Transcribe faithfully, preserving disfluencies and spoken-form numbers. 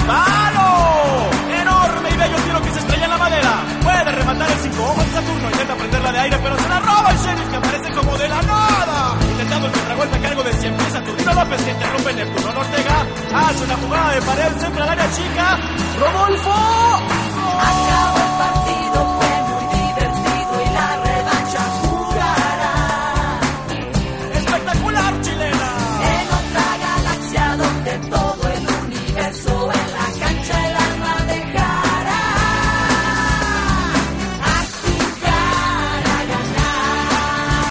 ¡Palo! Enorme y bello tiro que se estrella en la madera. Puede rematar el cinco ojos de Saturno. Intenta prenderla de aire, pero se la roba el sheriff, que aparece como de la nada. Intentando el contragolpe a cargo de cien pies. Saturnino López, que interrumpe Neptuno Ortega. Hace una jugada de pared, centra al área chica. ¡Rodolfo! ¡Gol!